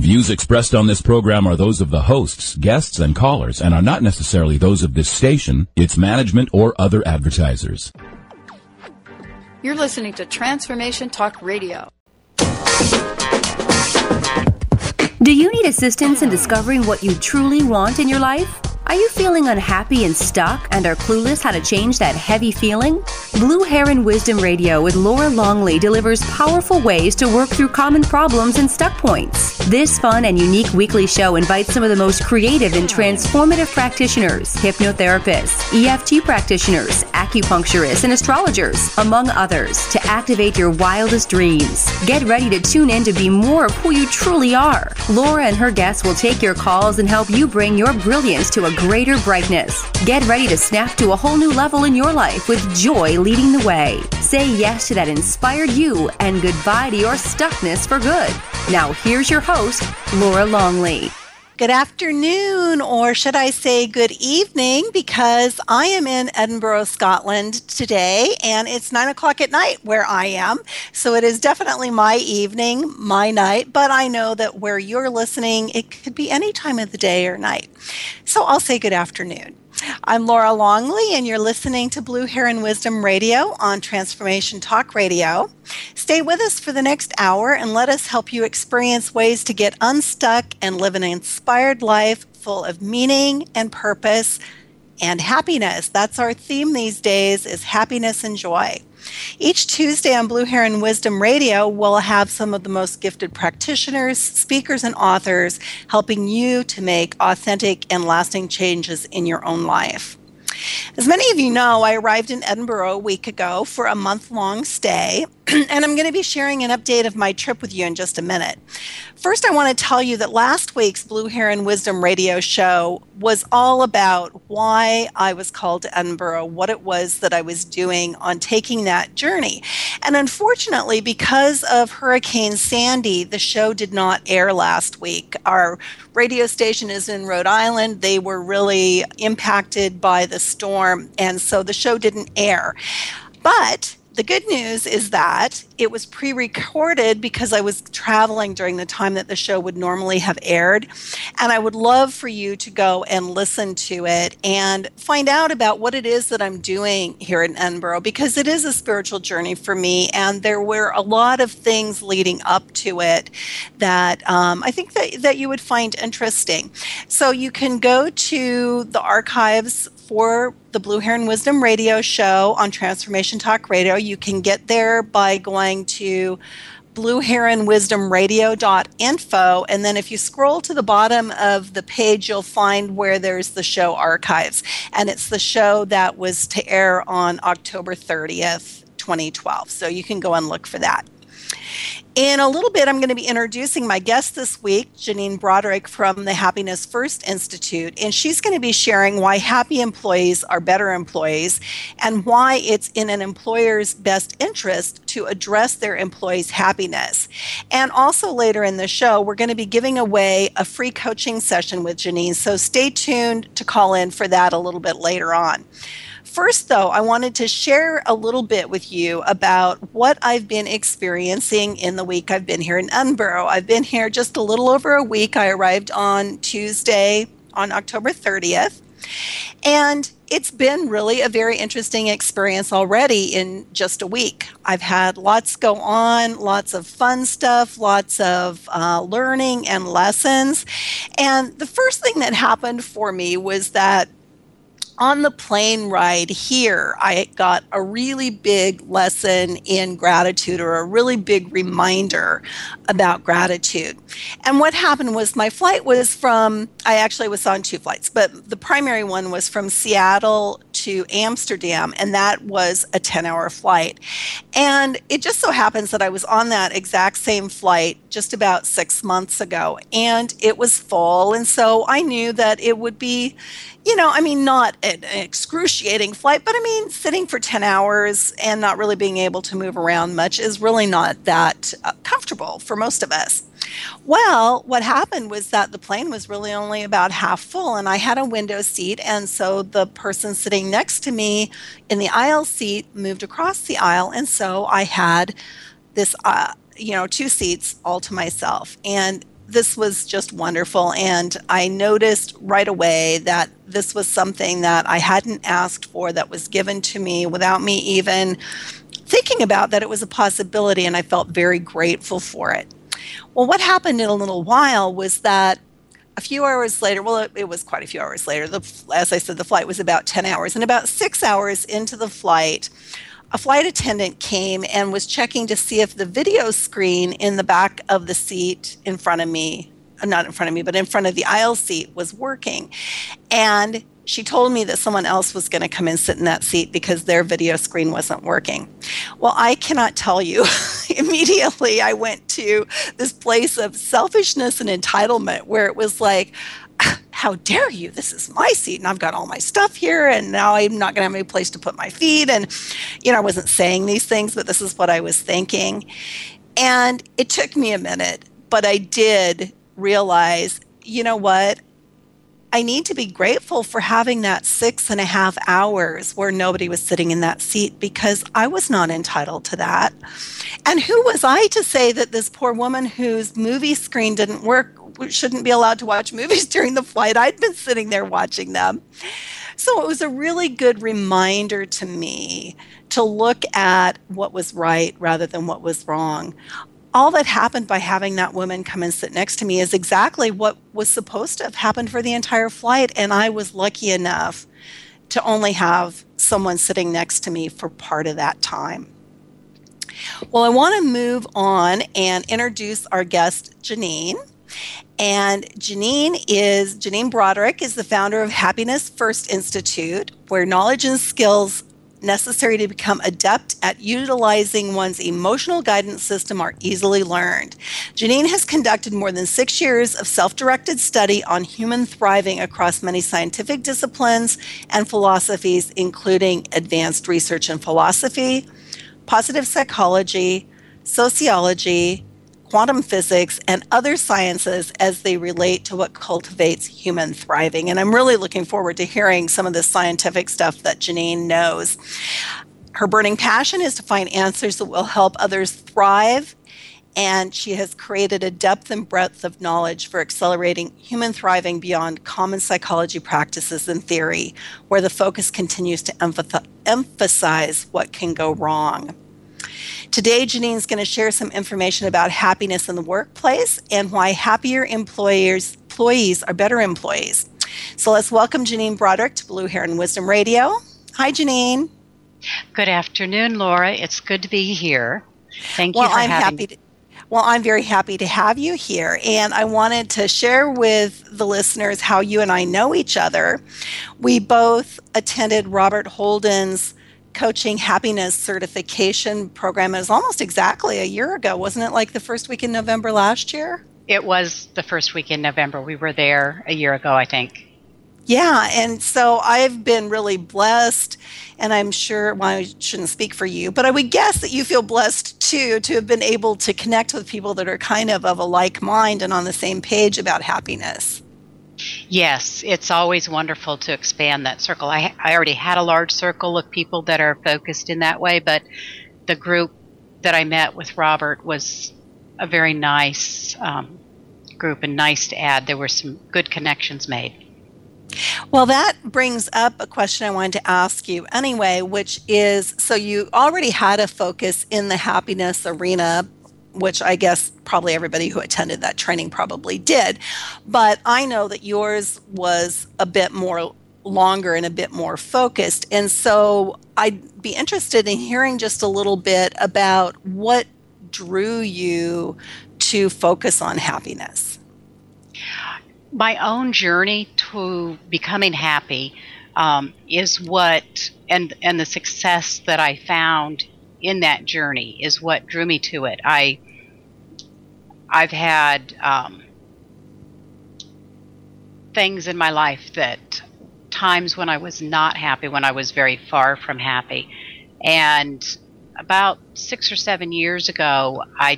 views expressed on this program are those of the hosts, guests, and callers, and are not necessarily those of this station, its management, or other advertisers. You're listening to Transformation Talk Radio. Do you need assistance in discovering what you truly want in your life? Are you feeling unhappy and stuck and are clueless how to change that heavy feeling? Blue Heron Wisdom Radio with Laura Longley delivers powerful ways to work through common problems and stuck points. This fun and unique weekly show invites some of the most creative and transformative practitioners, hypnotherapists, EFT practitioners, acupuncturists, and astrologers, among others, to activate your wildest dreams. Get ready to tune in to be more of who you truly are. Laura and her guests will take your calls and help you bring your brilliance to a greater brightness. Get ready to snap to a whole new level in your life with joy leading the way. Say yes to that inspired you and goodbye to your stuckness for good. Now here's your host, Laura Longley. Good afternoon, or should I say good evening, because I am in Edinburgh, Scotland today, and it's 9 o'clock at night where I am. So it is definitely my evening, my night, but I know that where you're listening, it could be any time of the day or night. So I'll say good afternoon. I'm Laura Longley, and you're listening to Blue Heron Wisdom Radio on Transformation Talk Radio. Stay with us for the next hour and let us help you experience ways to get unstuck and live an inspired life full of meaning and purpose and happiness. That's our theme these days, is happiness and joy. Each Tuesday on Blue Heron Wisdom Radio, we'll have some of the most gifted practitioners, speakers, and authors helping you to make authentic and lasting changes in your own life. As many of you know, I arrived in Edinburgh a week ago for a month-long stay, and I'm going to be sharing an update of my trip with you in just a minute. First, I want to tell you that last week's Blue Heron Wisdom Radio show was all about why I was called to Edinburgh, what it was that I was doing on taking that journey. And unfortunately, because of Hurricane Sandy, the show did not air last week. Our radio station is in Rhode Island. They were really impacted by the storm, and so the show didn't air. But the good news is that it was pre-recorded because I was traveling during the time that the show would normally have aired. And I would love for you to go and listen to it and find out about what it is that I'm doing here in Edinburgh, because it is a spiritual journey for me. And there were a lot of things leading up to it that I think that you would find interesting. So you can go to the archives for the Blue Heron Wisdom Radio show on Transformation Talk Radio. You can get there by going to blueheronwisdomradio.info, and then if you scroll to the bottom of the page, you'll find where there's the show archives, and it's the show that was to air on October 30th, 2012. So you can go and look for that. In a little bit, I'm going to be introducing my guest this week, Janine Broderick from the Happiness First Institute, and she's going to be sharing why happy employees are better employees and why it's in an employer's best interest to address their employees' happiness. And also later in the show, we're going to be giving away a free coaching session with Janine, so stay tuned to call in for that a little bit later on. First, though, I wanted to share a little bit with you about what I've been experiencing in the week I've been here in Edinburgh. I've been here just a little over a week. I arrived on Tuesday on October 30th. And it's been really a very interesting experience already in just a week. I've had lots go on, lots of fun stuff, lots of learning and lessons. And the first thing that happened for me was that on the plane ride here, I got a really big lesson in gratitude, or a really big reminder about gratitude. And what happened was my flight was I actually was on two flights, but the primary one was from Seattle to Amsterdam, and that was a 10-hour flight. And it just so happens that I was on that exact same flight just about 6 months ago, and it was full. And so I knew that it would be, not an excruciating flight, but sitting for 10 hours and not really being able to move around much is really not that comfortable for most of us. Well, what happened was that the plane was really only about half full, and I had a window seat, and so the person sitting next to me in the aisle seat moved across the aisle, and so I had this, two seats all to myself. And this was just wonderful. And I noticed right away that this was something that I hadn't asked for, that was given to me without me even thinking about that it was a possibility, and I felt very grateful for it. Well, what happened in a little while was that a few hours later, it was quite a few hours later, as I said, the flight was about 10 hours, and about 6 hours into the flight, a flight attendant came and was checking to see if the video screen in the back of the seat in front of me, not in front of me, but in front of the aisle seat was working. And she told me that someone else was going to come and sit in that seat because their video screen wasn't working. Well, I cannot tell you. Immediately, I went to this place of selfishness and entitlement where it was like, how dare you? This is my seat, and I've got all my stuff here, and now I'm not going to have any place to put my feet. And, I wasn't saying these things, but this is what I was thinking. And it took me a minute, but I did realize, you know what? I need to be grateful for having that 6.5 hours where nobody was sitting in that seat, because I was not entitled to that. And who was I to say that this poor woman whose movie screen didn't work shouldn't be allowed to watch movies during the flight? I'd been sitting there watching them. So it was a really good reminder to me to look at what was right rather than what was wrong. All that happened by having that woman come and sit next to me is exactly what was supposed to have happened for the entire flight, and I was lucky enough to only have someone sitting next to me for part of that time. Well, I want to move on and introduce our guest, Janine. And Janine Broderick is the founder of Happiness First Institute, where knowledge and skills necessary to become adept at utilizing one's emotional guidance system are easily learned. Janine has conducted more than 6 years of self-directed study on human thriving across many scientific disciplines and philosophies, including advanced research in philosophy, positive psychology, sociology, quantum physics, and other sciences as they relate to what cultivates human thriving. And I'm really looking forward to hearing some of the scientific stuff that Janine knows. Her burning passion is to find answers that will help others thrive, and she has created a depth and breadth of knowledge for accelerating human thriving beyond common psychology practices and theory, where the focus continues to emphasize what can go wrong. Today, Janine's going to share some information about happiness in the workplace and why happier employees are better employees. So let's welcome Janine Broderick to Blue Heron Wisdom Radio. Hi, Janine. Good afternoon, Laura. It's good to be here. Thank you for having me. Well, I'm very happy to have you here, and I wanted to share with the listeners how you and I know each other. We both attended Robert Holden's Coaching Happiness Certification program. It was almost exactly a year ago. Wasn't it like the first week in November last year? It was the first week in November. We were there a year ago, I think. Yeah, and so I've been really blessed, and I'm sure, well, I shouldn't speak for you, but I would guess that you feel blessed too to have been able to connect with people that are kind of a like mind and on the same page about happiness. Yes, it's always wonderful to expand that circle. I already had a large circle of people that are focused in that way, but the group that I met with Robert was a very nice group and nice to add. There were some good connections made. Well, that brings up a question I wanted to ask you anyway, which is, so you already had a focus in the happiness arena, which I guess probably everybody who attended that training probably did. But I know that yours was a bit more longer and a bit more focused. And so I'd be interested in hearing just a little bit about what drew you to focus on happiness. My own journey to becoming happy is what, and the success that I found in that journey is what drew me to it. I've had things in my life that times when I was not happy, when I was very far from happy. And about 6 or 7 years ago, I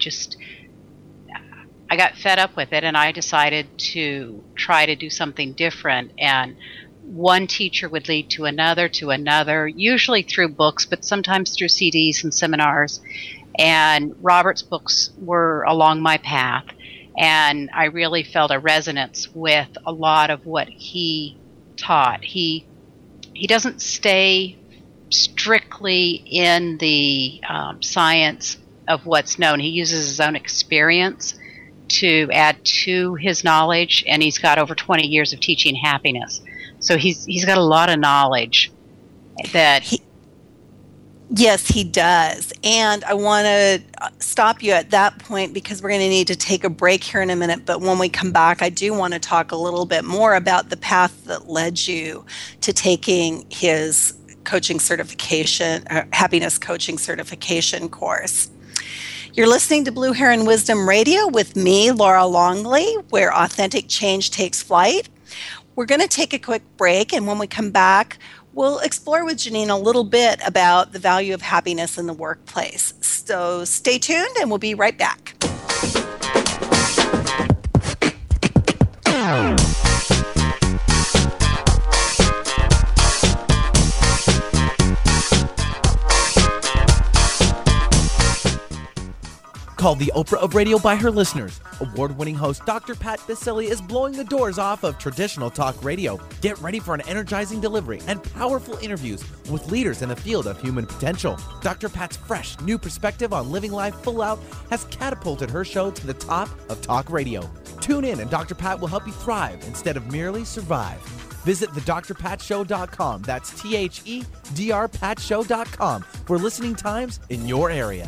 got fed up with it, and I decided to try to do something different. And one teacher would lead to another, usually through books, but sometimes through CDs and seminars. And Robert's books were along my path. And I really felt a resonance with a lot of what he taught. He doesn't stay strictly in the science of what's known. He uses his own experience to add to his knowledge, and he's got over 20 years of teaching happiness. So he's got a lot of knowledge that Yes, he does. And I want to stop you at that point because we're going to need to take a break here in a minute. But when we come back, I do want to talk a little bit more about the path that led you to taking his coaching certification, happiness coaching certification course. You're listening to Blue Heron Wisdom Radio with me, Laura Longley, where authentic change takes flight. We're going to take a quick break, and when we come back, we'll explore with Janine a little bit about the value of happiness in the workplace. So stay tuned, and we'll be right back. Called the Oprah of radio by her listeners, award-winning host Dr. Pat Baccili is blowing the doors off of traditional talk radio. Get ready for an energizing delivery and powerful interviews with leaders in the field of human potential. Dr. Pat's fresh, new perspective on living life full out has catapulted her show to the top of talk radio. Tune in and Dr. Pat will help you thrive instead of merely survive. Visit thedrpatshow.com. That's THEDRPatshow.com for listening times in your area.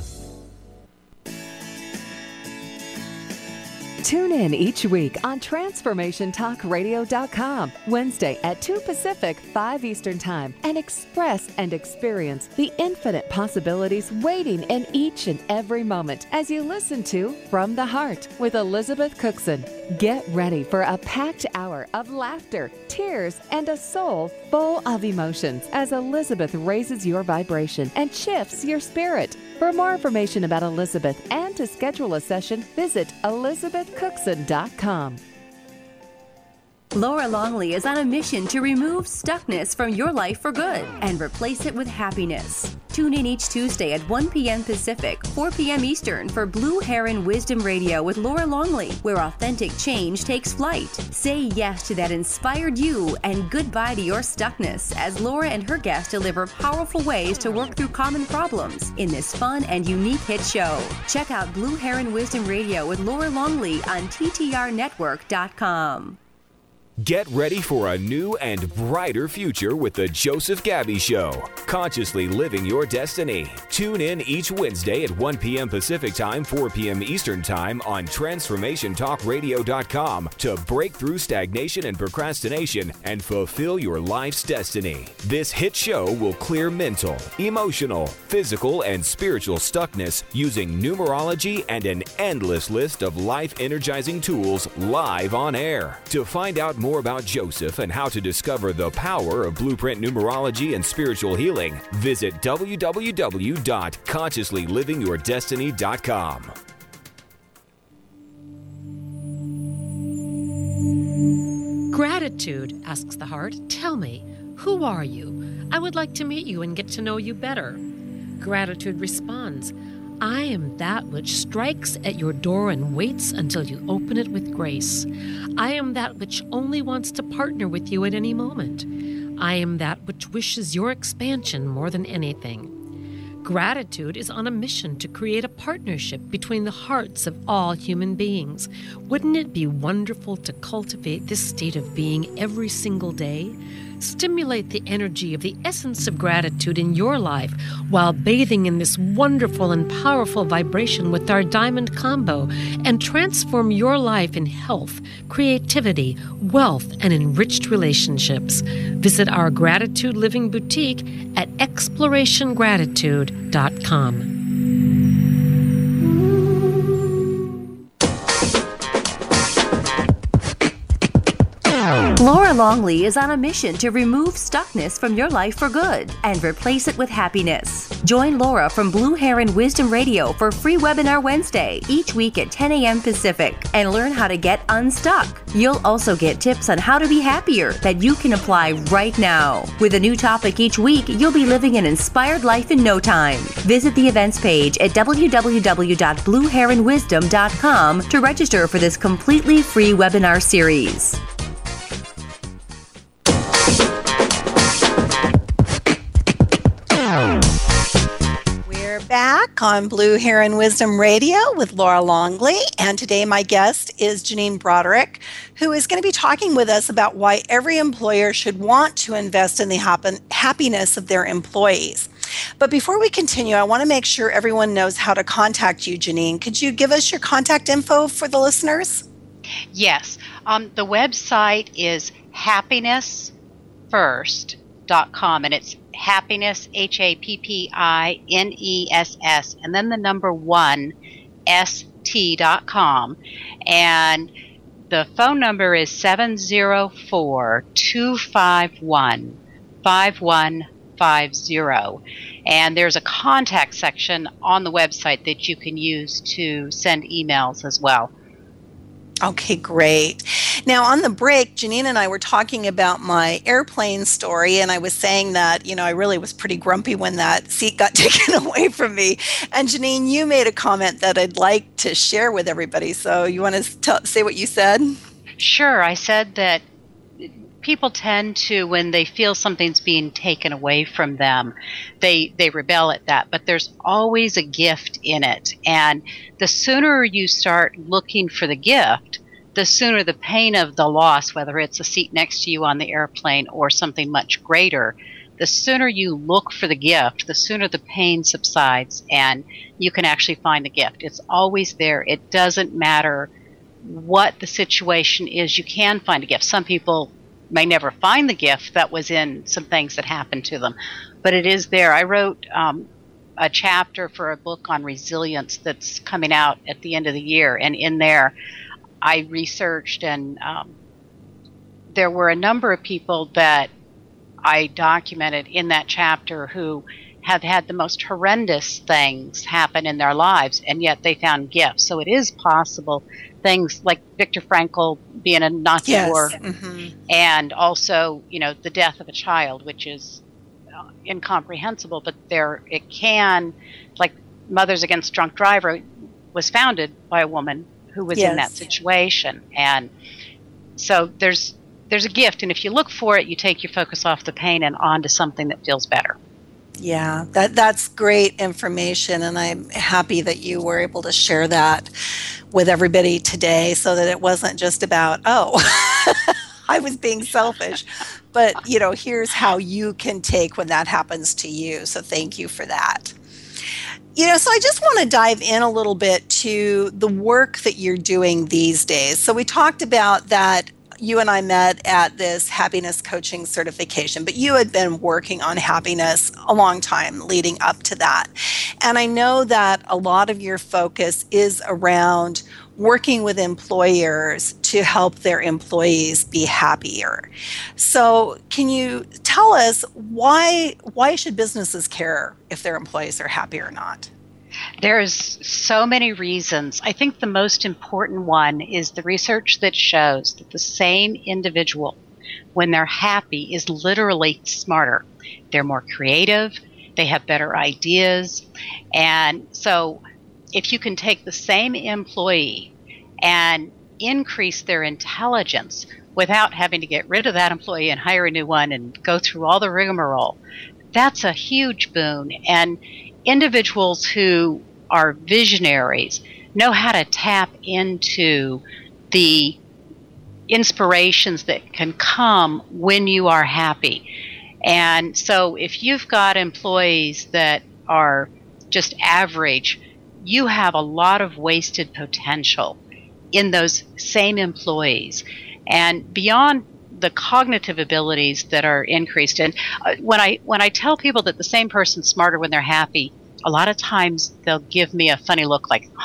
Tune in each week on TransformationTalkRadio.com, Wednesday at 2 Pacific, 5 Eastern Time, and express and experience the infinite possibilities waiting in each and every moment as you listen to From the Heart with Elizabeth Cookson. Get ready for a packed hour of laughter, tears, and a soul full of emotions as Elizabeth raises your vibration and shifts your spirit. For more information about Elizabeth and to schedule a session, visit elizabethcookson.com. Laura Longley is on a mission to remove stuckness from your life for good and replace it with happiness. Tune in each Tuesday at 1 p.m. Pacific, 4 p.m. Eastern for Blue Heron Wisdom Radio with Laura Longley, where authentic change takes flight. Say yes to that inspired you and goodbye to your stuckness as Laura and her guests deliver powerful ways to work through common problems in this fun and unique hit show. Check out Blue Heron Wisdom Radio with Laura Longley on TTRnetwork.com. Get ready for a new and brighter future with the Joseph Gabby Show. Consciously living your destiny. Tune in each Wednesday at 1 p.m. Pacific Time, 4 p.m. Eastern Time on TransformationTalkRadio.com to break through stagnation and procrastination and fulfill your life's destiny. This hit show will clear mental, emotional, physical, and spiritual stuckness using numerology and an endless list of life-energizing tools live on air. To find out more about Joseph and how to discover the power of blueprint numerology and spiritual healing, visit www.consciouslylivingyourdestiny.com. Gratitude, asks the heart. Tell me, who are you? I would like to meet you and get to know you better. Gratitude responds, I am that which strikes at your door and waits until you open it with grace. I am that which only wants to partner with you at any moment. I am that which wishes your expansion more than anything. Gratitude is on a mission to create a partnership between the hearts of all human beings. Wouldn't it be wonderful to cultivate this state of being every single day? Stimulate the energy of the essence of gratitude in your life while bathing in this wonderful and powerful vibration with our Diamond Combo and transform your life in health, creativity, wealth, and enriched relationships. Visit our Gratitude Living Boutique at ExplorationGratitude.com. Laura Longley is on a mission to remove stuckness from your life for good and replace it with happiness. Join Laura from Blue Heron Wisdom Radio for free webinar Wednesday each week at 10 a.m. Pacific and learn how to get unstuck. You'll also get tips on how to be happier that you can apply right now. With a new topic each week, you'll be living an inspired life in no time. Visit the events page at www.blueheronwisdom.com to register for this completely free webinar series. We're back on Blue Heron Wisdom Radio with Laura Longley, and today my guest is Janine Broderick, who is going to be talking with us about why every employer should want to invest in the happiness of their employees. But before we continue, I want to make sure everyone knows how to contact you, Janine. Could you give us your contact info for the listeners? Yes. The website is happinessfirst.com, and it's happiness, HAPPINESS, and then the number 1, ST.com. And the phone number is 704-251-5150. And there's a contact section on the website that you can use to send emails as well. Okay, great. Now, on the break, Janine and I were talking about my airplane story, and I was saying that, I really was pretty grumpy when that seat got taken away from me. And Janine, you made a comment that I'd like to share with everybody. So you want to say what you said? Sure. I said that people tend to, when they feel something's being taken away from them, they rebel at that. But there's always a gift in it. And the sooner you start looking for the gift, the sooner the pain of the loss, whether it's a seat next to you on the airplane or something much greater, the sooner you look for the gift, the sooner the pain subsides and you can actually find the gift. It's always there. It doesn't matter what the situation is. You can find a gift. Some people may never find the gift that was in some things that happened to them, but it is there. I wrote a chapter for a book on resilience that's coming out at the end of the year, and in there I researched, and there were a number of people that I documented in that chapter who have had the most horrendous things happen in their lives, and yet they found gifts. So it is possible. Things like Viktor Frankl being a Nazi war, and also, the death of a child, which is incomprehensible. But it can, like Mothers Against Drunk Driver, was founded by a woman who was in that situation, and so there's a gift, and if you look for it, you take your focus off the pain and onto something that feels better. Yeah, that's great information, and I'm happy that you were able to share that with everybody today so that it wasn't just about, I was being selfish, but, here's how you can take when that happens to you. So thank you for that. So I just want to dive in a little bit to the work that you're doing these days. So we talked about that you and I met at this happiness coaching certification, but you had been working on happiness a long time leading up to that. And I know that a lot of your focus is around working with employers to help their employees be happier. So can you tell us why should businesses care if their employees are happy or not? There's so many reasons. I think the most important one is the research that shows that the same individual, when they're happy, is literally smarter. They're more creative. They have better ideas. And so if you can take the same employee and increase their intelligence without having to get rid of that employee and hire a new one and go through all the rigmarole, that's a huge boon. And individuals who are visionaries know how to tap into the inspirations that can come when you are happy. And so if you've got employees that are just average, you have a lot of wasted potential in those same employees. And beyond the cognitive abilities that are increased, and when I tell people that the same person's smarter when they're happy, a lot of times they'll give me a funny look like, huh?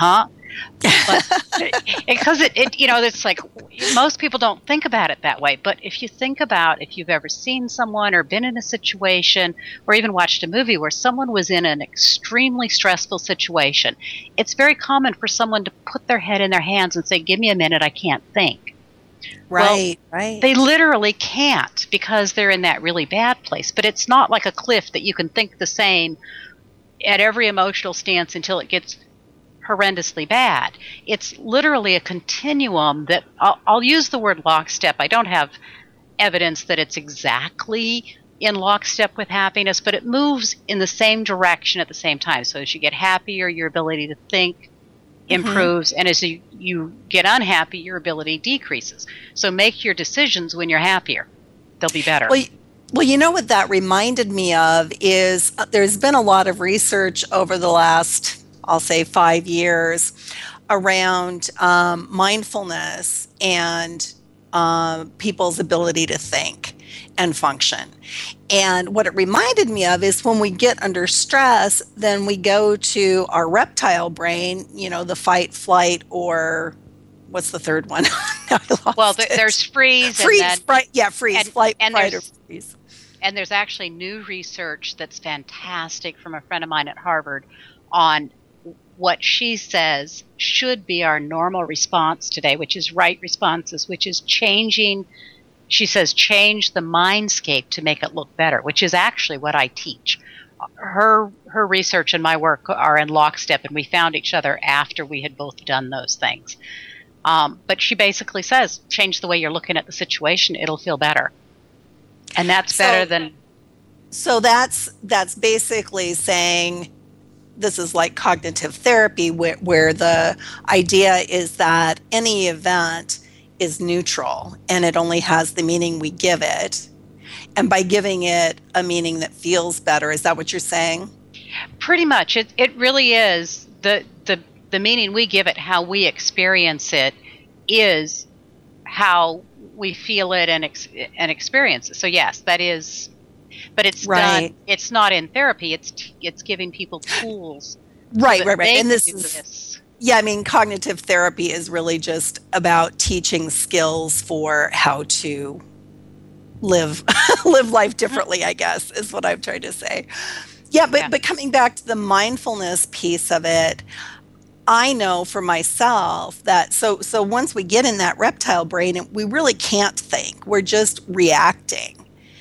But because it's like most people don't think about it that way. But if you think about if you've ever seen someone or been in a situation or even watched a movie where someone was in an extremely stressful situation, it's very common for someone to put their head in their hands and say, "Give me a minute, I can't think." Right, well, right. They literally can't because they're in that really bad place. But it's not like a cliff that you can think the same at every emotional stance until it gets horrendously bad. It's literally a continuum that I'll use the word lockstep. I don't have evidence that it's exactly in lockstep with happiness, but it moves in the same direction at the same time. So as you get happier, your ability to think improves, and as you get unhappy, your ability decreases. So make your decisions when you're happier. They'll be better. Well, you know what that reminded me of is there's been a lot of research over the last, I'll say 5 years around mindfulness and people's ability to think and function. And what it reminded me of is when we get under stress, then we go to our reptile brain, the fight, flight, or what's the third one? Well, there's freeze. Freeze, and then, freeze, flight, fight, or freeze. And there's actually new research that's fantastic from a friend of mine at Harvard on what she says should be our normal response today, which is right responses, which is changing. She says change the mindscape to make it look better, which is actually what I teach. Her research and my work are in lockstep, and we found each other after we had both done those things. But she basically says, change the way you're looking at the situation, it'll feel better. And that's better than... So that's basically saying this is like cognitive therapy where the idea is that any event is neutral and it only has the meaning we give it. And by giving it a meaning that feels better, is that what you're saying? Pretty much. It really is. The meaning we give it, how we experience it, is how we feel it and experience it. So yes, that is, but it's right. It's not in therapy. It's giving people tools. Right. And this is yeah. I mean, cognitive therapy is really just about teaching skills for how to live life differently, I guess, is what I'm trying to say. Yeah, but coming back to the mindfulness piece of it, I know for myself that so once we get in that reptile brain, we really can't think. We're just reacting.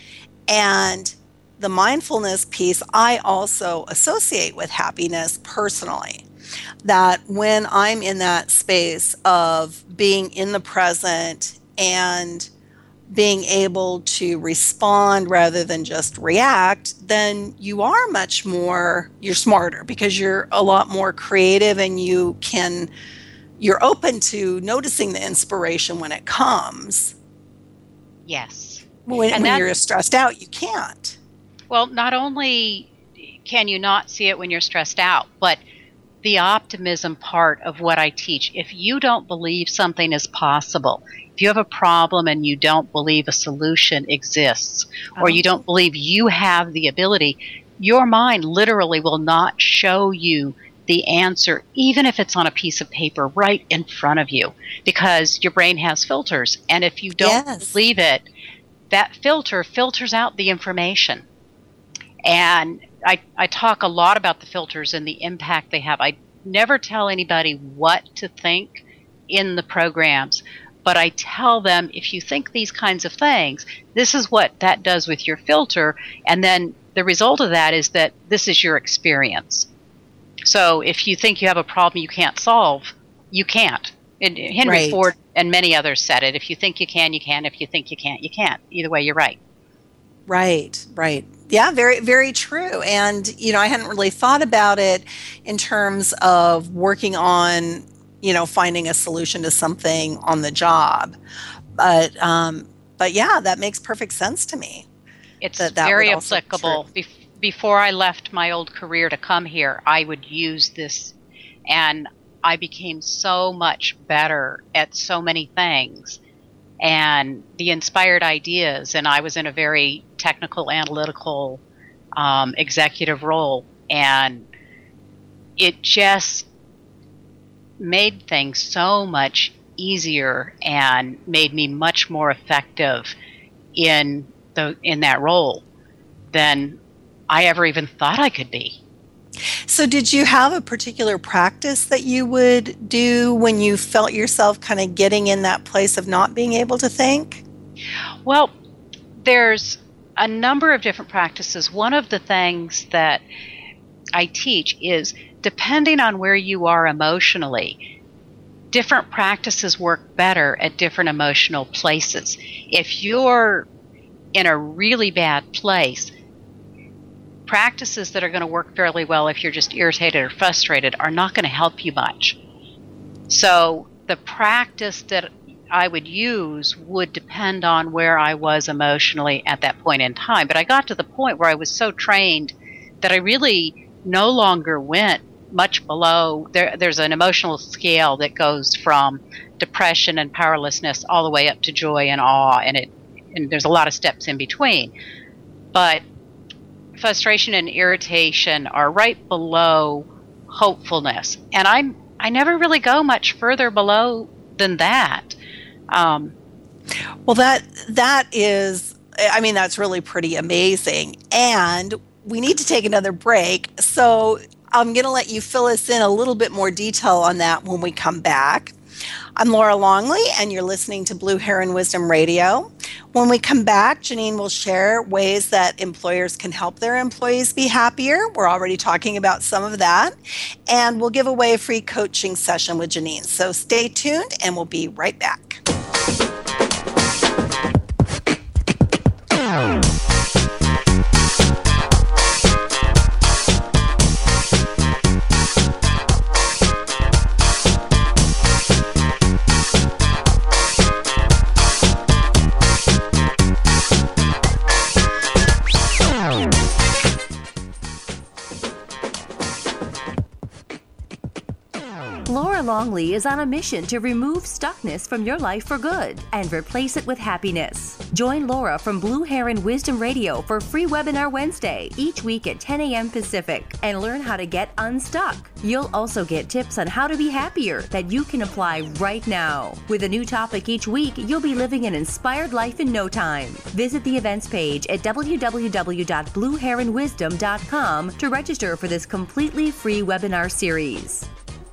And the mindfulness piece, I also associate with happiness personally. That when I'm in that space of being in the present and being able to respond rather than just react, then you are you're smarter because you're a lot more creative and you're open to noticing the inspiration when it comes. Yes. When you're stressed out, you can't. Well, not only can you not see it when you're stressed out, but the optimism part of what I teach, if you don't believe something is possible, if you have a problem and you don't believe a solution exists, or you don't believe you have the ability, your mind literally will not show you the answer, even if it's on a piece of paper right in front of you, because your brain has filters. And if you don't believe it, that filter filters out the information. And I talk a lot about the filters and the impact they have. I never tell anybody what to think in the programs, but I tell them, if you think these kinds of things, this is what that does with your filter, and then the result of that is that this is your experience. So if you think you have a problem you can't solve, you can't. And Henry Ford and many others said it. If you think you can, you can. If you think you can't, you can't. Either way, you're right. Right. Yeah, very, very true. And, I hadn't really thought about it in terms of working on, finding a solution to something on the job. But yeah, that makes perfect sense to me. It's very applicable. Before I left my old career to come here, I would use this, and I became so much better at so many things. And the inspired ideas, and I was in a very technical, analytical, executive role, and it just made things so much easier and made me much more effective in that role than I ever even thought I could be. So did you have a particular practice that you would do when you felt yourself kind of getting in that place of not being able to think? Well, there's a number of different practices. One of the things that I teach is, depending on where you are emotionally, different practices work better at different emotional places. If you're in a really bad place, practices that are going to work fairly well if you're just irritated or frustrated are not going to help you much. So the practice that I would use would depend on where I was emotionally at that point in time. But I got to the point where I was so trained that I really no longer went much below. There's an emotional scale that goes from depression and powerlessness all the way up to joy and awe, and there's a lot of steps in between. But frustration and irritation are right below hopefulness, and I never really go much further below than that. Well, that is, I mean, that's really pretty amazing. And we need to take another break, so I'm going to let you fill us in a little bit more detail on that when we come back. I'm Laura Longley, and you're listening to Blue Heron Wisdom Radio. When we come back, Janine will share ways that employers can help their employees be happier. We're already talking about some of that. And we'll give away a free coaching session with Janine. So stay tuned, and we'll be right back. Laura Longley is on a mission to remove stuckness from your life for good and replace it with happiness. Join Laura from Blue Heron Wisdom Radio for free webinar Wednesday each week at 10 a.m. Pacific and learn how to get unstuck. You'll also get tips on how to be happier that you can apply right now. With a new topic each week, you'll be living an inspired life in no time. Visit the events page at www.blueheronwisdom.com to register for this completely free webinar series.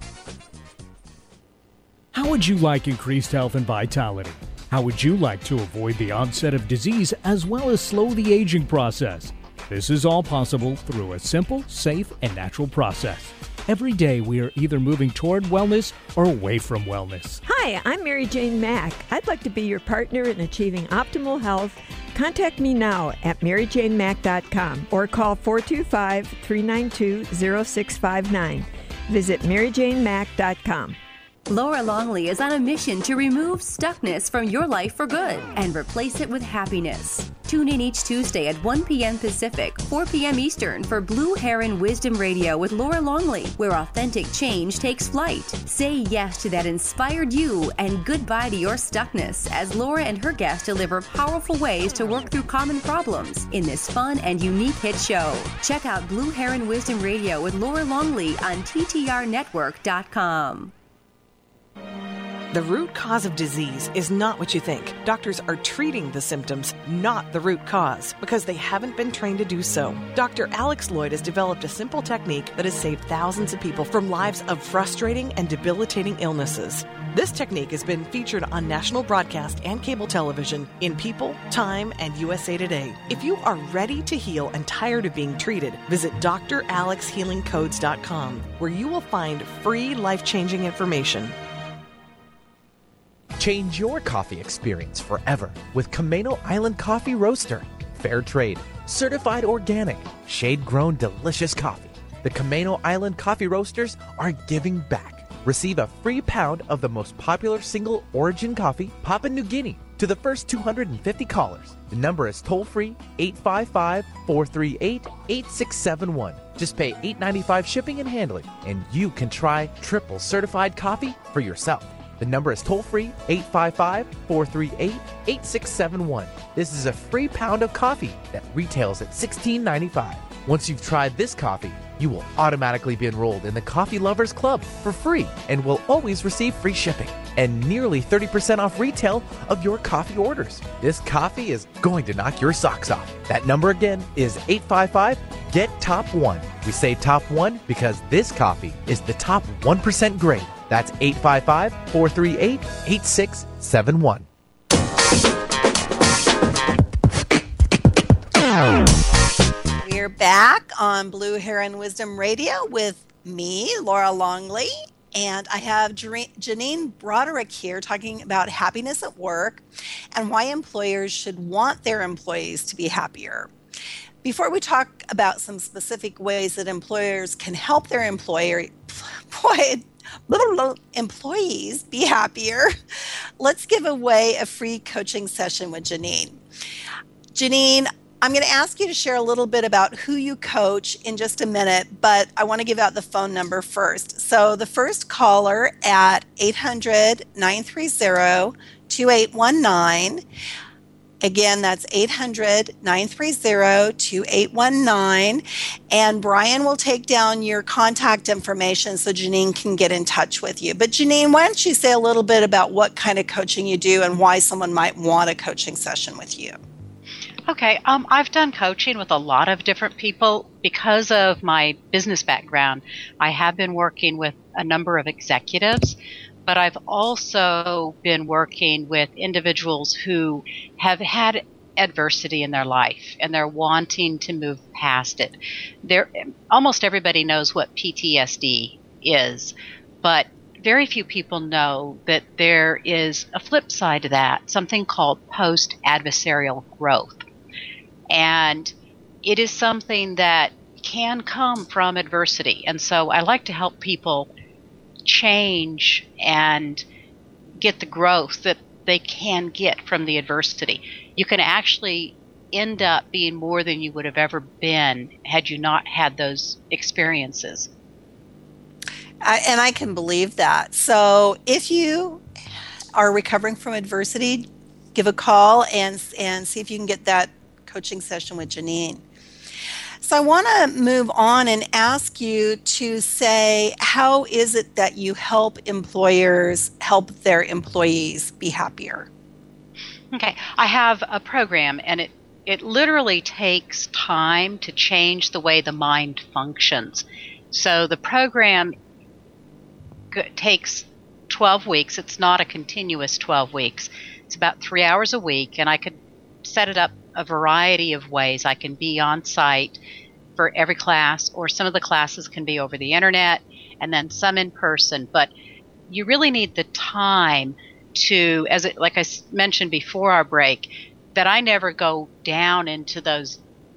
How would you like increased health and vitality? How would you like to avoid the onset of disease as well as slow the aging process? This is all possible through a simple, safe, and natural process. Every day we are either moving toward wellness or away from wellness. Hi, I'm Mary Jane Mack. I'd like to be your partner in achieving optimal health. Contact me now at maryjanemack.com or call 425-392-0659. Visit maryjanemack.com. Laura Longley is on a mission to remove stuckness from your life for good and replace it with happiness. Tune in each Tuesday at 1 p.m. Pacific, 4 p.m. Eastern for Blue Heron Wisdom Radio with Laura Longley, where authentic change takes flight. Say yes to that inspired you and goodbye to your stuckness as Laura and her guests deliver powerful ways to work through common problems in this fun and unique hit show. Check out Blue Heron Wisdom Radio with Laura Longley on TTRnetwork.com. The root cause of disease is not what you think. Doctors are treating the symptoms, not the root cause, because they haven't been trained to do so. Dr. Alex Lloyd has developed a simple technique that has saved thousands of people from lives of frustrating and debilitating illnesses. This technique has been featured on national broadcast and cable television in People, Time, and USA Today. If you are ready to heal and tired of being treated, visit dralexhealingcodes.com, where you will find free life-changing information. Change your coffee experience forever with Camano Island Coffee Roaster. Fair trade, certified organic, shade-grown delicious coffee. The Camano Island Coffee Roasters are giving back. Receive a free pound of the most popular single origin coffee, Papua New Guinea, to the first 250 callers. The number is toll-free 855-438-8671. Just pay $8.95 shipping and handling, and you can try triple certified coffee for yourself. The number is toll-free 855-438-8671. This is a free pound of coffee that retails at $16.95. Once you've tried this coffee, you will automatically be enrolled in the Coffee Lovers Club for free and will always receive free shipping and nearly 30% off retail of your coffee orders. This coffee is going to knock your socks off. That number again is 855-GET-TOP1. We say top 1 because this coffee is the top 1% grade. That's 855-438-8671. We're back on Blue Heron Wisdom Radio with me, Laura Longley, and I have Janine Broderick here talking about happiness at work and why employers should want their employees to be happier. Before we talk about some specific ways that employers can help their employees be happier, let's give away a free coaching session with Janine. Janine, I'm going to ask you to share a little bit about who you coach in just a minute, but I want to give out the phone number first. So the first caller at 800-930-2819. Again, that's 800-930-2819. And Brian will take down your contact information so Janine can get in touch with you. But Janine, why don't you say a little bit about what kind of coaching you do and why someone might want a coaching session with you? Okay, I've done coaching with a lot of different people. Because of my business background, I have been working with a number of executives, but I've also been working with individuals who have had adversity in their life and they're wanting to move past it. Almost everybody knows what PTSD is, but very few people know that there is a flip side to that, something called post-adversarial growth. And it is something that can come from adversity. And so I like to help people change and get the growth that they can get from the adversity. You can actually end up being more than you would have ever been had you not had those experiences. And I can believe that. So if you are recovering from adversity, give a call and see if you can get that coaching session with Janine. So I want to move on and ask you to say, how is it that you help employers help their employees be happier? Okay, I have a program, and it literally takes time to change the way the mind functions. So the program takes 12 weeks. It's not a continuous 12 weeks. It's about 3 hours a week, and I could set it up a variety of ways. I can be on site for every class, or some of the classes can be over the internet, and then some in person. But you really need the time to, like I mentioned before our break, that I never go down into those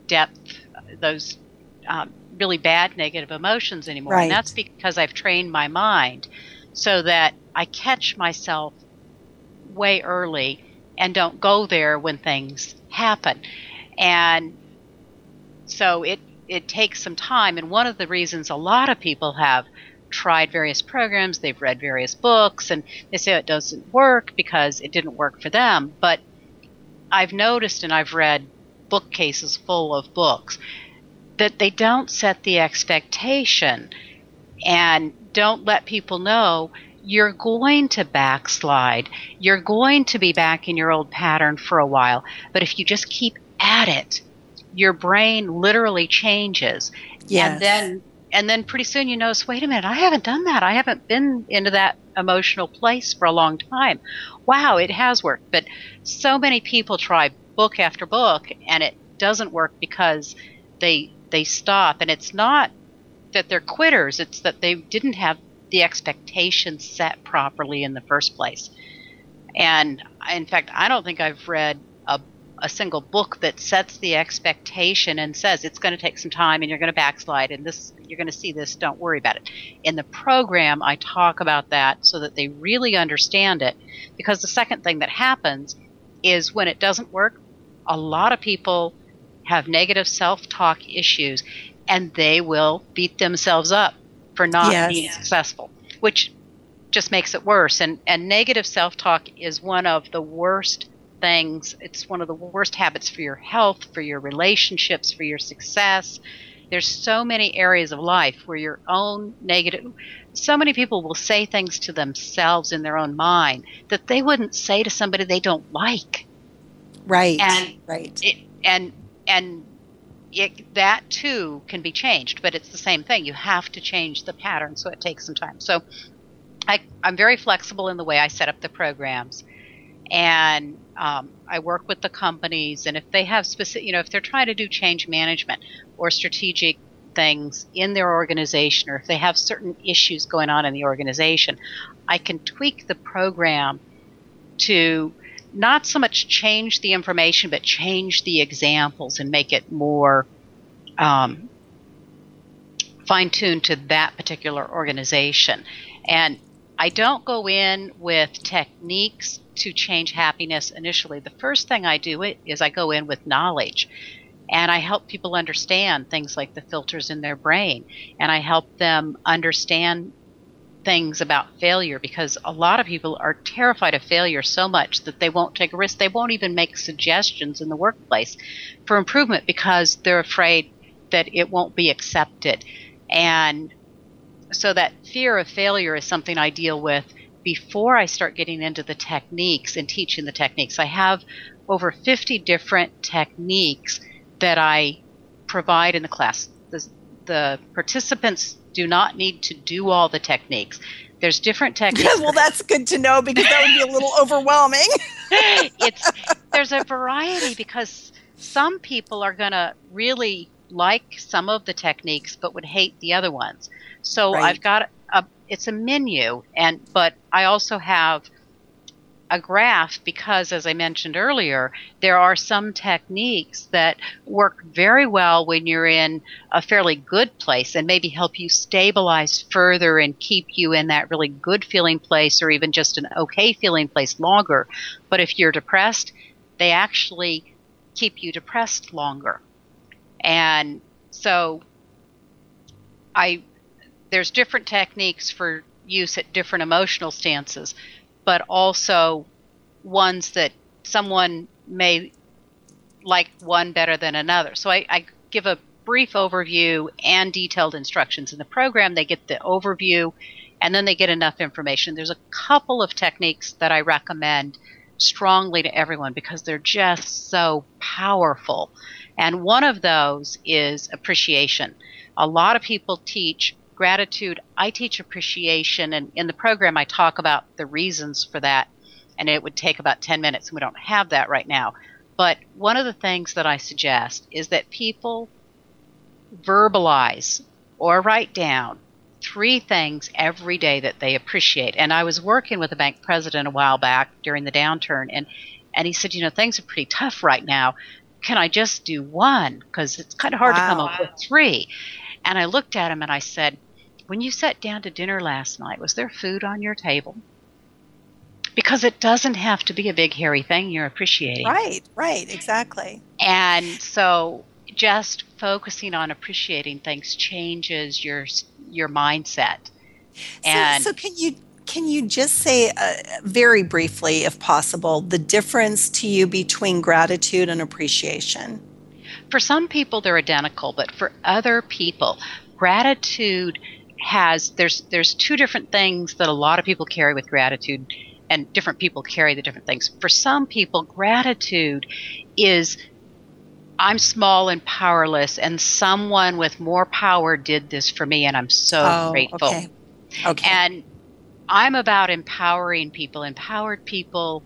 really bad negative emotions anymore. Right. And that's because I've trained my mind so that I catch myself way early and don't go there when things happen. And so it takes some time. And one of the reasons a lot of people have tried various programs, they've read various books, and they say it doesn't work because it didn't work for them. But I've noticed, and I've read bookcases full of books, that they don't set the expectation and don't let people know you're going to backslide. You're going to be back in your old pattern for a while. But if you just keep at it, your brain literally changes. Yes. And then pretty soon you notice, wait a minute, I haven't done that. I haven't been into that emotional place for a long time. Wow, it has worked. But so many people try book after book, and it doesn't work because they stop. And it's not that they're quitters. It's that they didn't have the expectations set properly in the first place. And in fact, I don't think I've read a single book that sets the expectation and says it's going to take some time and you're going to backslide and this, you're going to see this, don't worry about it. In the program, I talk about that so that they really understand it, because the second thing that happens is when it doesn't work, a lot of people have negative self-talk issues and they will beat themselves up for not being successful, which just makes it worse. And negative self-talk is one of the worst things. It's one of the worst habits for your health, for your relationships, for your success. there's so many areas of life where your own negative, so many people will say things to themselves in their own mind that they wouldn't say to somebody they don't like. Right. That too can be changed, but it's the same thing. You have to change the pattern, so it takes some time. So I'm very flexible in the way I set up the programs, and I work with the companies. And if they have specific, if they're trying to do change management or strategic things in their organization, or if they have certain issues going on in the organization, I can tweak the program to not so much change the information, but change the examples and make it more fine-tuned to that particular organization. And I don't go in with techniques to change happiness initially. The first thing I do is I go in with knowledge, and I help people understand things like the filters in their brain, and I help them understand things about failure, because a lot of people are terrified of failure so much that they won't take a risk. They won't even make suggestions in the workplace for improvement because they're afraid that it won't be accepted. And so that fear of failure is something I deal with before I start getting into the techniques and teaching the techniques. I have over 50 different techniques that I provide in the class. The participants do not need to do all the techniques. There's different techniques. Well, that's good to know, because that would be a little overwhelming. There's a variety, because some people are going to really like some of the techniques but would hate the other ones. So right. I've got it's a menu, but I also have a graph, because, as I mentioned earlier, there are some techniques that work very well when you're in a fairly good place and maybe help you stabilize further and keep you in that really good feeling place, or even just an okay feeling place longer. But if you're depressed, they actually keep you depressed longer. And so there's different techniques for use at different emotional stances, but also ones that someone may like one better than another. So I give a brief overview and detailed instructions. In the program, they get the overview, and then they get enough information. There's a couple of techniques that I recommend strongly to everyone because they're just so powerful. And one of those is appreciation. A lot of people teach gratitude. I teach appreciation, and in the program I talk about the reasons for that, and it would take about 10 minutes, and we don't have that right now. But one of the things that I suggest is that people verbalize or write down 3 things every day that they appreciate. And I was working with a bank president a while back during the downturn, and he said, things are pretty tough right now. Can I just do 1? Because it's kind of hard to come up with 3. And I looked at him and I said, when you sat down to dinner last night, was there food on your table? Because it doesn't have to be a big, hairy thing you're appreciating. Right, exactly. And so just focusing on appreciating things changes your mindset. So can you just say very briefly, if possible, the difference to you between gratitude and appreciation? For some people, they're identical, but for other people, gratitude there's 2 different things that a lot of people carry with gratitude, and different people carry the different things. For some people, gratitude is, I'm small and powerless, and someone with more power did this for me, and I'm so grateful. Okay. And I'm about empowering people. Empowered people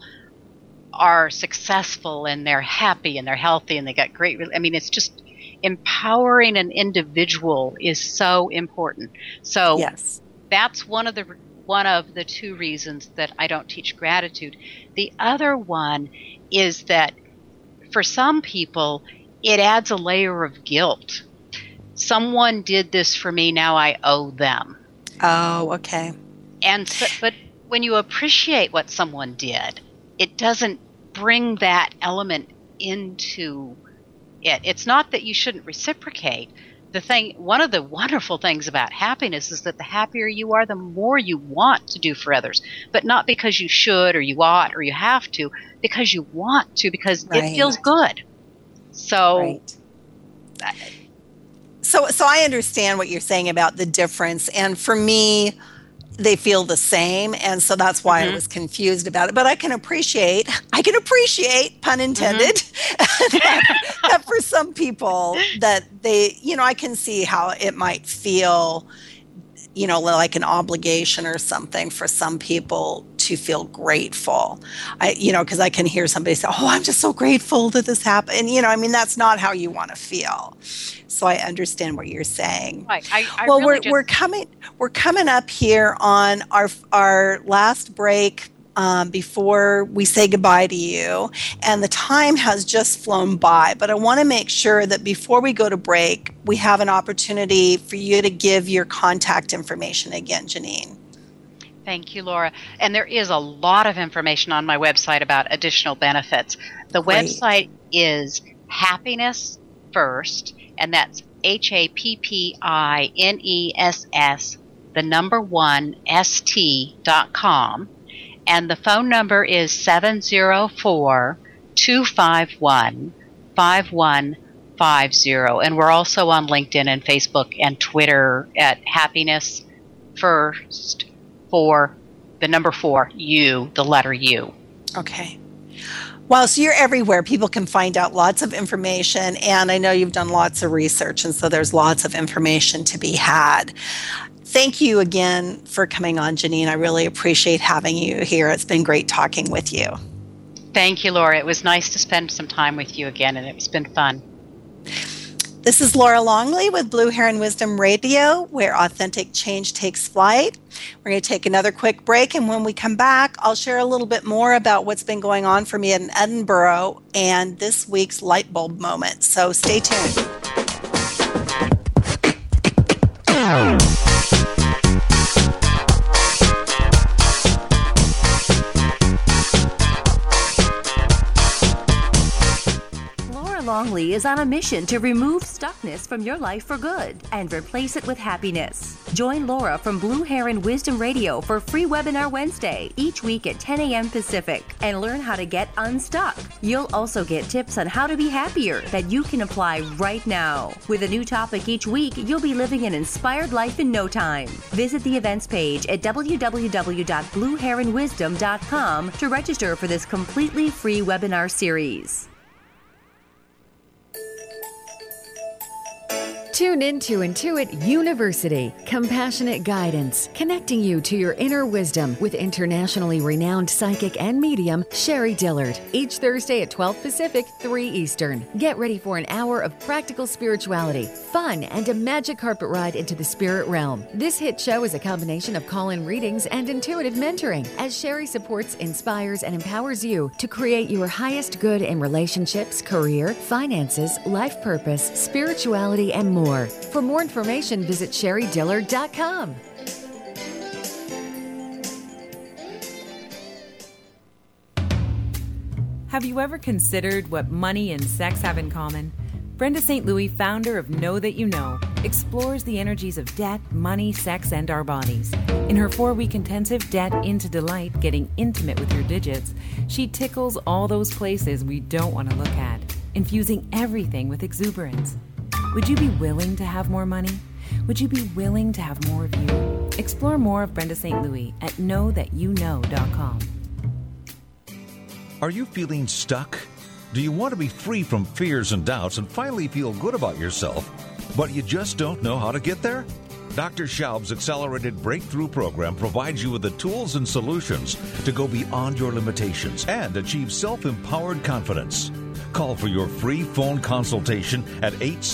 are successful, and they're happy, and they're healthy, and they got great. It's just empowering an individual is so important. So yes, that's one of the 2 reasons that I don't teach gratitude. The other one is that for some people, it adds a layer of guilt. Someone did this for me, now I owe them. Oh, okay. But when you appreciate what someone did, it doesn't bring that element into it. It's not that you shouldn't reciprocate. One of the wonderful things about happiness is that the happier you are, the more you want to do for others, but not because you should or you ought or you have to, because you want to, because it feels good. So So I understand what you're saying about the difference. And for me, they feel the same. And so that's why I was confused about it. But I can appreciate, pun intended, that for some people that they, I can see how it might feel, like an obligation or something for some people to feel grateful. Because I can hear somebody say, "Oh, I'm just so grateful that this happened." And, that's not how you want to feel. So I understand what you're saying. Right. We're coming up here on our last break before we say goodbye to you, and the time has just flown by. But I want to make sure that before we go to break, we have an opportunity for you to give your contact information again, Janine. Thank you, Laura. And there is a lot of information on my website about additional benefits. The website is Happiness First, and that's HAPPINESS, 1ST.com. And the phone number is 704-251-5150. And we're also on LinkedIn and Facebook and Twitter at Happiness First for the number 4, U, the letter U. Okay. Well, so you're everywhere. People can find out lots of information, and I know you've done lots of research, and so there's lots of information to be had. Thank you again for coming on, Janine. I really appreciate having you here. It's been great talking with you. Thank you, Laura. It was nice to spend some time with you again, and it's been fun. This is Laura Longley with Blue Heron Wisdom Radio, where authentic change takes flight. We're going to take another quick break, and when we come back, I'll share a little bit more about what's been going on for me in Edinburgh and this week's light bulb moment. So stay tuned. Longley is on a mission to remove stuckness from your life for good and replace it with happiness. Join Laura from Blue Heron Wisdom Radio for free webinar Wednesday each week at 10 a.m. Pacific and learn how to get unstuck. You'll also get tips on how to be happier that you can apply right now. With a new topic each week, you'll be living an inspired life in no time. Visit the events page at www.blueheronwisdom.com to register for this completely free webinar series. Tune into Intuit University, compassionate guidance, connecting you to your inner wisdom with internationally renowned psychic and medium, Sherry Dillard, each Thursday at 12 Pacific, 3 Eastern. Get ready for an hour of practical spirituality, fun, and a magic carpet ride into the spirit realm. This hit show is a combination of call-in readings and intuitive mentoring, as Sherry supports, inspires, and empowers you to create your highest good in relationships, career, finances, life purpose, spirituality, and more. For more information, visit SherryDillard.com. Have you ever considered what money and sex have in common? Brenda St. Louis, founder of Know That You Know, explores the energies of debt, money, sex, and our bodies. In her 4-week intensive Debt into Delight, Getting Intimate with Your Digits, she tickles all those places we don't want to look at, infusing everything with exuberance. Would you be willing to have more money? Would you be willing to have more of you? Explore more of Brenda St. Louis at knowthatyouKnow.com. Are you feeling stuck? Do you want to be free from fears and doubts and finally feel good about yourself, but you just don't know how to get there? Dr. Schaub's Accelerated Breakthrough Program provides you with the tools and solutions to go beyond your limitations and achieve self-empowered confidence. Call for your free phone consultation at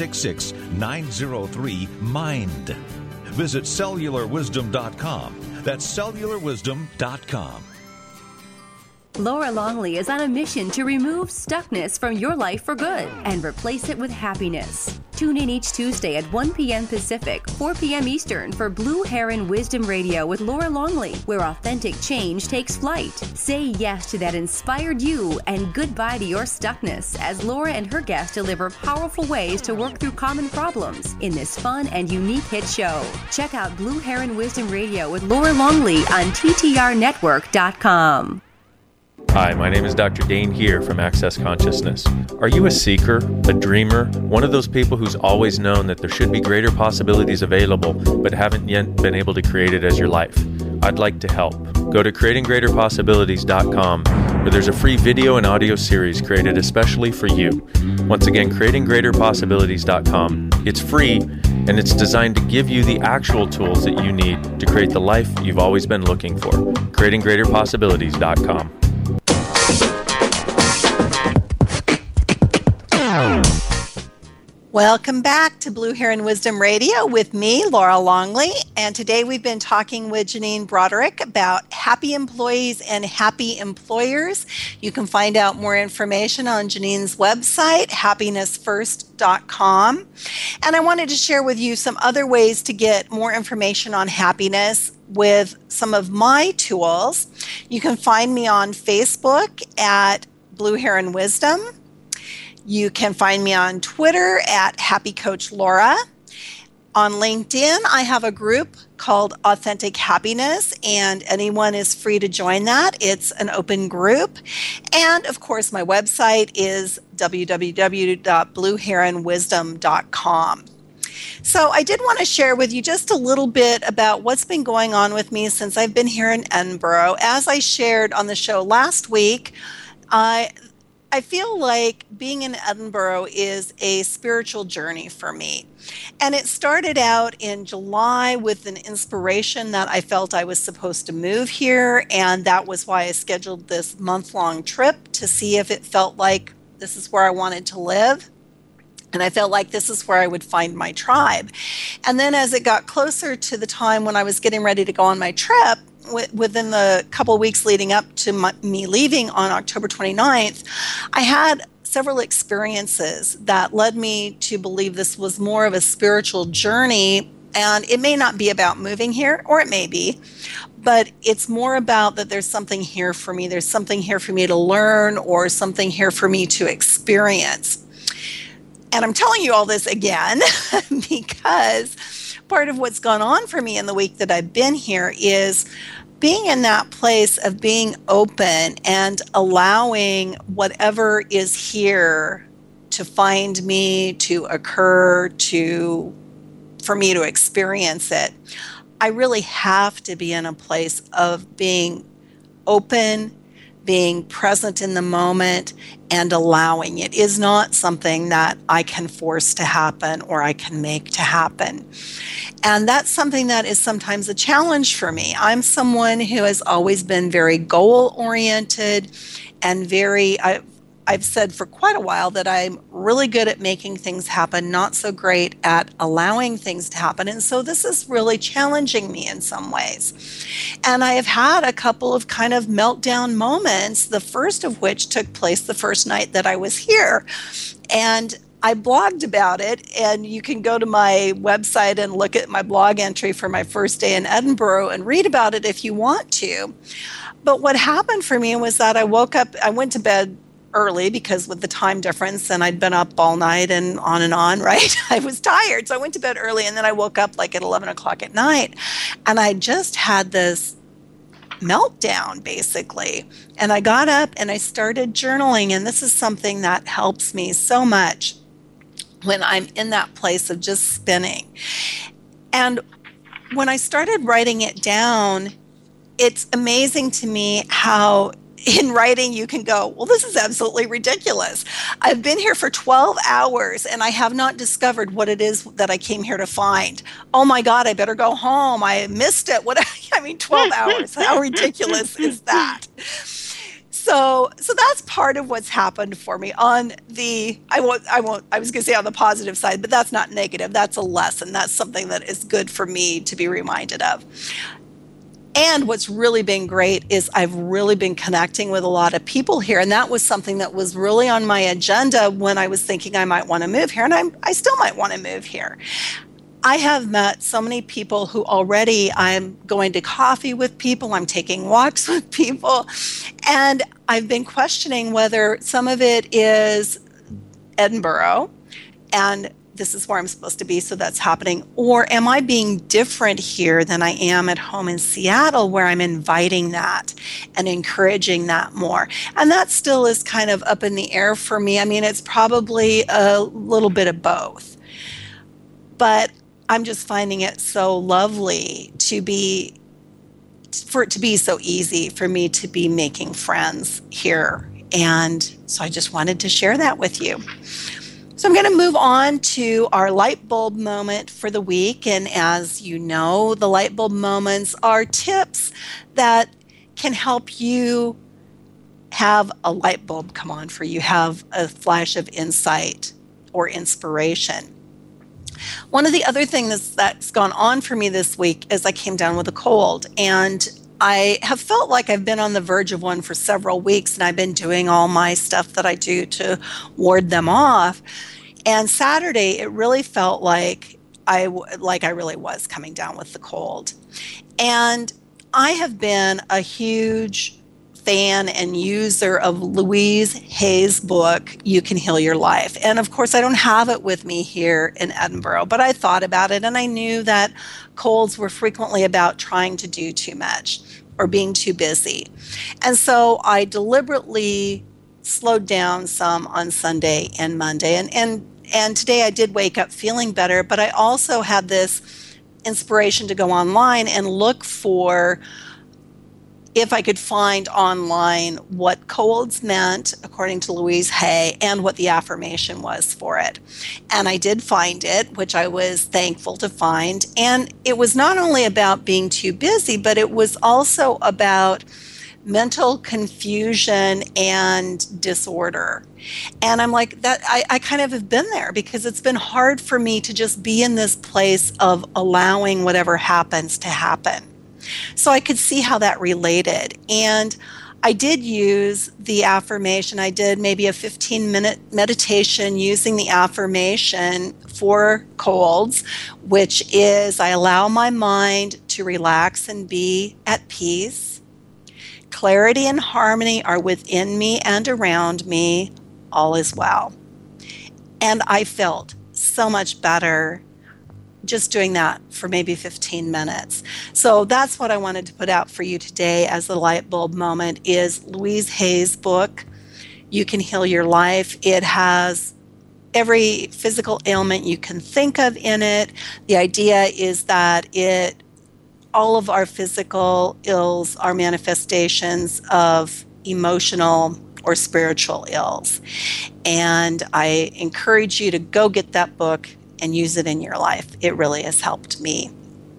866-903-MIND. Visit cellularwisdom.com. That's cellularwisdom.com. Laura Longley is on a mission to remove stuckness from your life for good and replace it with happiness. Tune in each Tuesday at 1 p.m. Pacific, 4 p.m. Eastern for Blue Heron Wisdom Radio with Laura Longley, where authentic change takes flight. Say yes to that inspired you and goodbye to your stuckness as Laura and her guests deliver powerful ways to work through common problems in this fun and unique hit show. Check out Blue Heron Wisdom Radio with Laura Longley on TTRnetwork.com. Hi, my name is Dr. Dane here from Access Consciousness. Are you a seeker, a dreamer, one of those people who's always known that there should be greater possibilities available but haven't yet been able to create it as your life? I'd like to help. Go to creatinggreaterpossibilities.com where there's a free video and audio series created especially for you. Once again, creatinggreaterpossibilities.com. It's free and it's designed to give you the actual tools that you need to create the life you've always been looking for. creatinggreaterpossibilities.com. Welcome back to Blue Heron Wisdom Radio with me, Laura Longley. And today we've been talking with Janine Broderick about happy employees and happy employers. You can find out more information on Janine's website, happinessfirst.com. And I wanted to share with you some other ways to get more information on happiness with some of my tools. You can find me on Facebook at Blue Heron Wisdom. You can find me on Twitter at Happy Coach Laura. On LinkedIn, I have a group called Authentic Happiness, and anyone is free to join that. It's an open group. And of course, my website is www.blueheronwisdom.com. So I did want to share with you just a little bit about what's been going on with me since I've been here in Edinburgh. As I shared on the show last week, I feel like being in Edinburgh is a spiritual journey for me. And it started out in July with an inspiration that I felt I was supposed to move here. And that was why I scheduled this month-long trip to see if it felt like this is where I wanted to live. And I felt like this is where I would find my tribe. And then as it got closer to the time when I was getting ready to go on my trip, within the couple of weeks leading up to me leaving on October 29th, I had several experiences that led me to believe this was more of a spiritual journey. And it may not be about moving here, or it may be, but it's more about that there's something here for me. There's something here for me to learn, or something here for me to experience. And I'm telling you all this again because part of what's gone on for me in the week that I've been here is being in that place of being open and allowing whatever is here to find me, to occur, for me to experience it. I really have to be in a place of being open, being present in the moment, and allowing. It is not something that I can force to happen or I can make to happen. And that's something that is sometimes a challenge for me. I'm someone who has always been very goal-oriented and I've said for quite a while that I'm really good at making things happen, not so great at allowing things to happen. And so this is really challenging me in some ways. And I have had a couple of kind of meltdown moments, the first of which took place the first night that I was here. And I blogged about it, and you can go to my website and look at my blog entry for my first day in Edinburgh and read about it if you want to. But what happened for me was that I woke up, I went to bed early because with the time difference, and I'd been up all night and on, right? I was tired. So I went to bed early, and then I woke up like at 11 o'clock at night, and I just had this meltdown basically. And I got up and I started journaling, and this is something that helps me so much when I'm in that place of just spinning. And when I started writing it down, it's amazing to me how in writing you can go, well, this is absolutely ridiculous. I've been here for 12 hours and I have not discovered what it is that I came here to find. Oh my God, I better go home. I missed it. 12 hours. How ridiculous is that? So that's part of what's happened for me on the, I was going to say on the positive side, but that's not negative. That's a lesson. That's something that is good for me to be reminded of. And what's really been great is I've really been connecting with a lot of people here. And that was something that was really on my agenda when I was thinking I might want to move here. And I still might want to move here. I have met so many people who already I'm going to coffee with people, I'm taking walks with people, and I've been questioning whether some of it is Edinburgh and this is where I'm supposed to be, so that's happening? Or am I being different here than I am at home in Seattle, where I'm inviting that and encouraging that more? And that still is kind of up in the air for me. I mean, it's probably a little bit of both. But I'm just finding it so lovely for it to be so easy for me to be making friends here. And so I just wanted to share that with you. So I'm going to move on to our light bulb moment for the week. And as you know, the light bulb moments are tips that can help you have a light bulb come on for you, have a flash of insight or inspiration. One of the other things that's gone on for me this week is I came down with a cold, and I have felt like I've been on the verge of one for several weeks, and I've been doing all my stuff that I do to ward them off. And Saturday, it really felt like I really was coming down with the cold. And I have been a huge fan and user of Louise Hay's book, You Can Heal Your Life. And of course, I don't have it with me here in Edinburgh, but I thought about it, and I knew that colds were frequently about trying to do too much or being too busy. And so I deliberately slowed down some on Sunday and Monday. And today I did wake up feeling better, but I also had this inspiration to go online and look for if I could find online what colds meant, according to Louise Hay, and what the affirmation was for it. And I did find it, which I was thankful to find. And it was not only about being too busy, but it was also about mental confusion and disorder. And I'm like, that I kind of have been there, because it's been hard for me to just be in this place of allowing whatever happens to happen. So I could see how that related. And I did use the affirmation. I did maybe a 15-minute meditation using the affirmation for colds, which is I allow my mind to relax and be at peace. Clarity and harmony are within me and around me. All is well. And I felt so much better just doing that for maybe 15 minutes. So that's what I wanted to put out for you today as the light bulb moment is Louise Hay's book, You Can Heal Your Life. It has every physical ailment you can think of in it. The idea is that all of our physical ills are manifestations of emotional or spiritual ills. And I encourage you to go get that book and use it in your life. It really has helped me.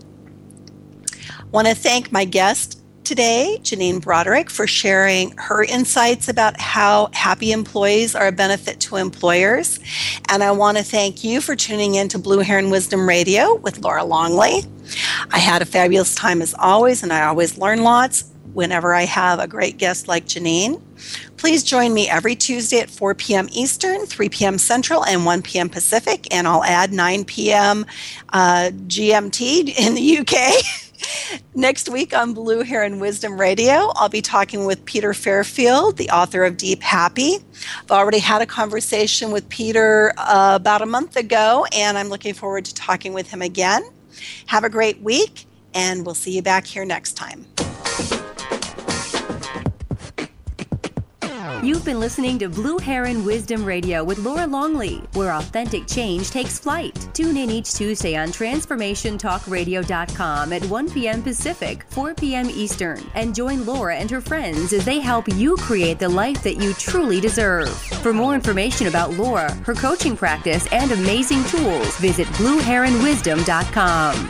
I want to thank my guest today, Janine Broderick, for sharing her insights about how happy employees are a benefit to employers. And I want to thank you for tuning in to Blue Heron Wisdom Radio with Laura Longley. I had a fabulous time as always, and I always learn lots whenever I have a great guest like Janine. Please join me every Tuesday at 4 p.m. Eastern, 3 p.m. Central, and 1 p.m. Pacific, and I'll add 9 p.m. GMT in the UK. Next week on Blue Heron Wisdom Radio, I'll be talking with Peter Fairfield, the author of Deep Happy. I've already had a conversation with Peter about a month ago, and I'm looking forward to talking with him again. Have a great week, and we'll see you back here next time. You've been listening to Blue Heron Wisdom Radio with Laura Longley, where authentic change takes flight. Tune in each Tuesday on TransformationTalkRadio.com at 1 p.m. Pacific, 4 p.m. Eastern, and join Laura and her friends as they help you create the life that you truly deserve. For more information about Laura, her coaching practice, and amazing tools, visit BlueHeronWisdom.com.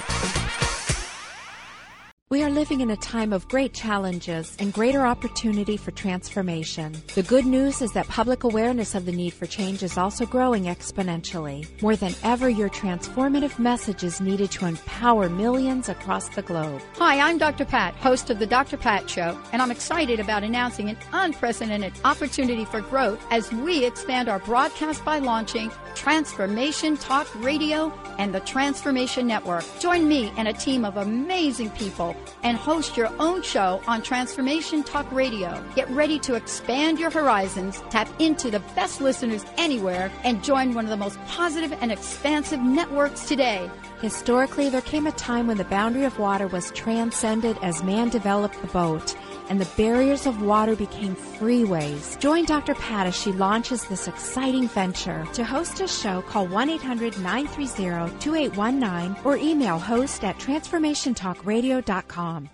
We are living in a time of great challenges and greater opportunity for transformation. The good news is that public awareness of the need for change is also growing exponentially. More than ever, your transformative message is needed to empower millions across the globe. Hi, I'm Dr. Pat, host of The Dr. Pat Show, and I'm excited about announcing an unprecedented opportunity for growth as we expand our broadcast by launching Transformation Talk Radio and the Transformation Network. Join me and a team of amazing people and host your own show on Transformation Talk Radio. Get ready to expand your horizons, tap into the best listeners anywhere, and join one of the most positive and expansive networks today. Historically, there came a time when the boundary of water was transcended as man developed the boat, and the barriers of water became freeways. Join Dr. Pat as she launches this exciting venture. To host a show, call 1-800-930-2819 or email host@transformationtalkradio.com.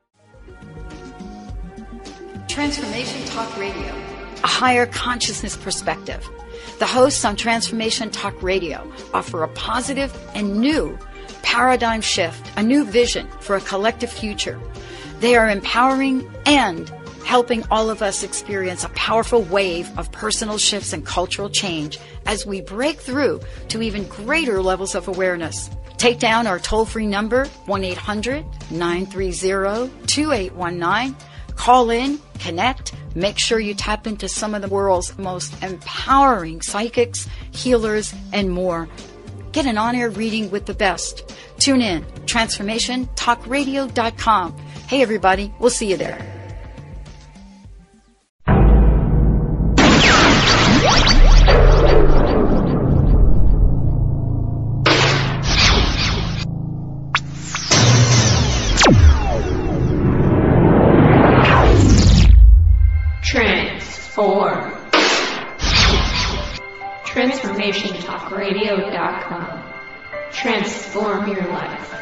Transformation Talk Radio, a higher consciousness perspective. The hosts on Transformation Talk Radio offer a positive and new paradigm shift, a new vision for a collective future. They are empowering and helping all of us experience a powerful wave of personal shifts and cultural change as we break through to even greater levels of awareness. Take down our toll-free number, 1-800-930-2819. Call in, connect, make sure you tap into some of the world's most empowering psychics, healers, and more. Get an on-air reading with the best. Tune in, transformationtalkradio.com. Hey, everybody, we'll see you there. Transform. TransformationTalkRadio.com. Transform your life.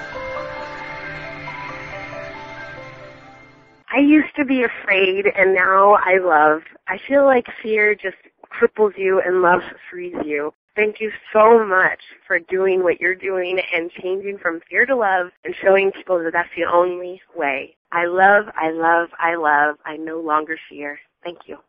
I used to be afraid, and now I love. I feel like fear just cripples you and love frees you. Thank you so much for doing what you're doing and changing from fear to love and showing people that that's the only way. I love, I love, I love. I no longer fear. Thank you.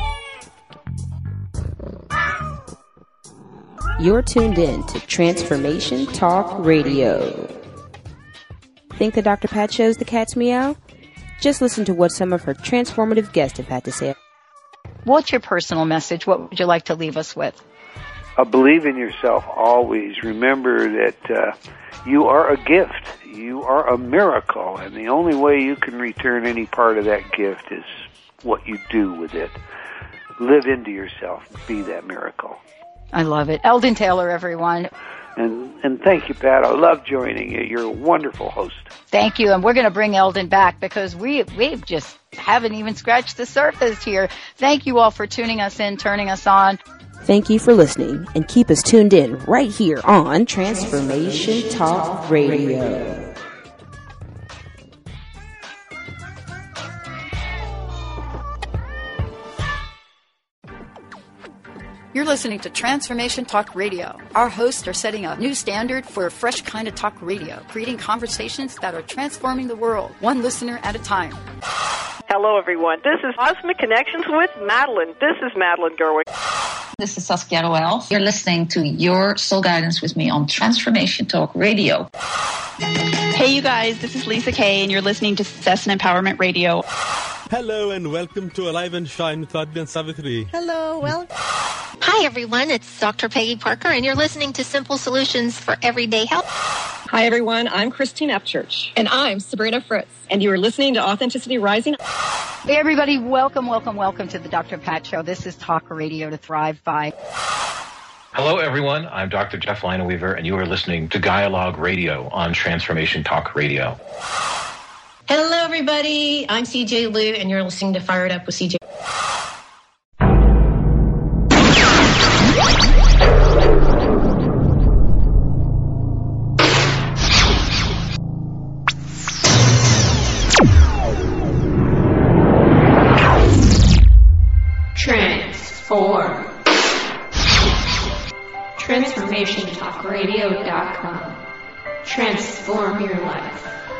You're tuned in to Transformation Talk Radio. Think the Dr. Pat Show's the cat's meow? Just listen to what some of her transformative guests have had to say. What's your personal message? What would you like to leave us with? Believe in yourself always. Remember that you are a gift. You are a miracle. And the only way you can return any part of that gift is what you do with it. Live into yourself. Be that miracle. I love it. Eldon Taylor, everyone. And thank you, Pat. I love joining you. You're a wonderful host. Thank you. And we're going to bring Eldon back because we've just haven't even scratched the surface here. Thank you all for tuning us in, turning us on. Thank you for listening, and keep us tuned in right here on Transformation Talk Radio. You're listening to Transformation Talk Radio. Our hosts are setting a new standard for a fresh kind of talk radio, creating conversations that are transforming the world, one listener at a time. Hello, everyone. This is Cosmic Connections with Madeline. This is Madeline Gerwig. This is Saskia Roel. You're listening to Your Soul Guidance with me on Transformation Talk Radio. Hey, you guys. This is Lisa Kay, and you're listening to Success and Empowerment Radio. Hello, and welcome to Alive and Shine with Advi and Savitri. Hello, well. Hi, everyone. It's Dr. Peggy Parker, and you're listening to Simple Solutions for Everyday Health. Hi, everyone. I'm Christine Upchurch. And I'm Sabrina Fritz. And you are listening to Authenticity Rising. Hey, everybody. Welcome to the Dr. Pat Show. This is Talk Radio to Thrive By. Hello, everyone. I'm Dr. Jeff Lineweaver, and you are listening to Dialogue Radio on Transformation Talk Radio. Hello, everybody. I'm CJ Liu, and you're listening to Fire It Up with CJ. Transform. TransformationTalkRadio.com. Transform your life.